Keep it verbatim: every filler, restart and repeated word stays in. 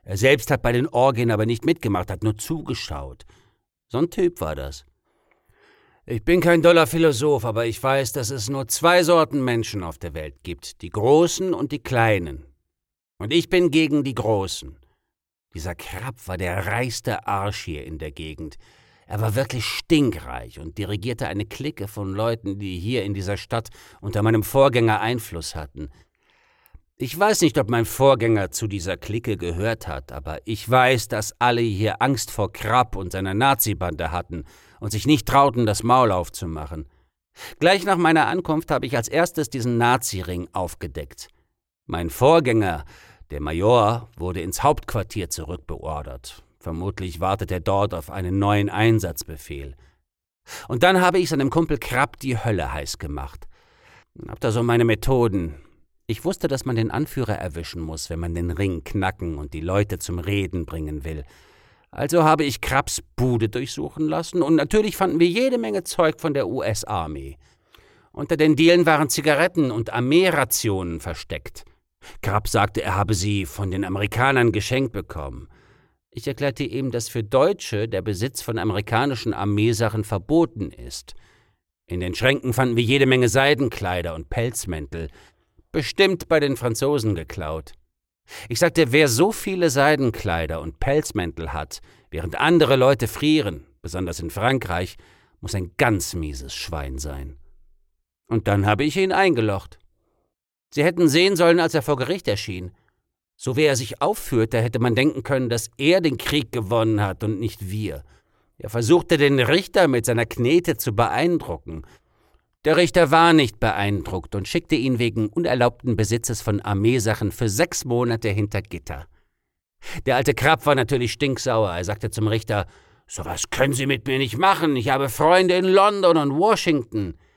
Er selbst hat bei den Orgien aber nicht mitgemacht, hat nur zugeschaut. So ein Typ war das. Ich bin kein doller Philosoph, aber ich weiß, dass es nur zwei Sorten Menschen auf der Welt gibt, die Großen und die Kleinen. Und ich bin gegen die Großen. Dieser Krapp war der reichste Arsch hier in der Gegend. Er war wirklich stinkreich und dirigierte eine Clique von Leuten, die hier in dieser Stadt unter meinem Vorgänger Einfluss hatten. Ich weiß nicht, ob mein Vorgänger zu dieser Clique gehört hat, aber ich weiß, dass alle hier Angst vor Krapp und seiner Nazi-Bande hatten und sich nicht trauten, das Maul aufzumachen. Gleich nach meiner Ankunft habe ich als erstes diesen Nazi-Ring aufgedeckt. Mein Vorgänger, der Major, wurde ins Hauptquartier zurückbeordert. Vermutlich wartet er dort auf einen neuen Einsatzbefehl. Und dann habe ich seinem Kumpel Krapp die Hölle heiß gemacht. Hab da so meine Methoden. Ich wusste, dass man den Anführer erwischen muss, wenn man den Ring knacken und die Leute zum Reden bringen will. Also habe ich Krapps Bude durchsuchen lassen und natürlich fanden wir jede Menge Zeug von der U S-Armee. Unter den Dielen waren Zigaretten und Armeerationen versteckt. Krapp sagte, er habe sie von den Amerikanern geschenkt bekommen. Ich erklärte ihm, dass für Deutsche der Besitz von amerikanischen Armeesachen verboten ist. In den Schränken fanden wir jede Menge Seidenkleider und Pelzmäntel, bestimmt bei den Franzosen geklaut. Ich sagte, wer so viele Seidenkleider und Pelzmäntel hat, während andere Leute frieren, besonders in Frankreich, muss ein ganz mieses Schwein sein. Und dann habe ich ihn eingelocht. Sie hätten sehen sollen, als er vor Gericht erschien. So wie er sich aufführte, hätte man denken können, dass er den Krieg gewonnen hat und nicht wir. Er versuchte, den Richter mit seiner Knete zu beeindrucken. Der Richter war nicht beeindruckt und schickte ihn wegen unerlaubten Besitzes von Armeesachen für sechs Monate hinter Gitter. Der alte Krapp war natürlich stinksauer. Er sagte zum Richter, »Sowas können Sie mit mir nicht machen. Ich habe Freunde in London und Washington.«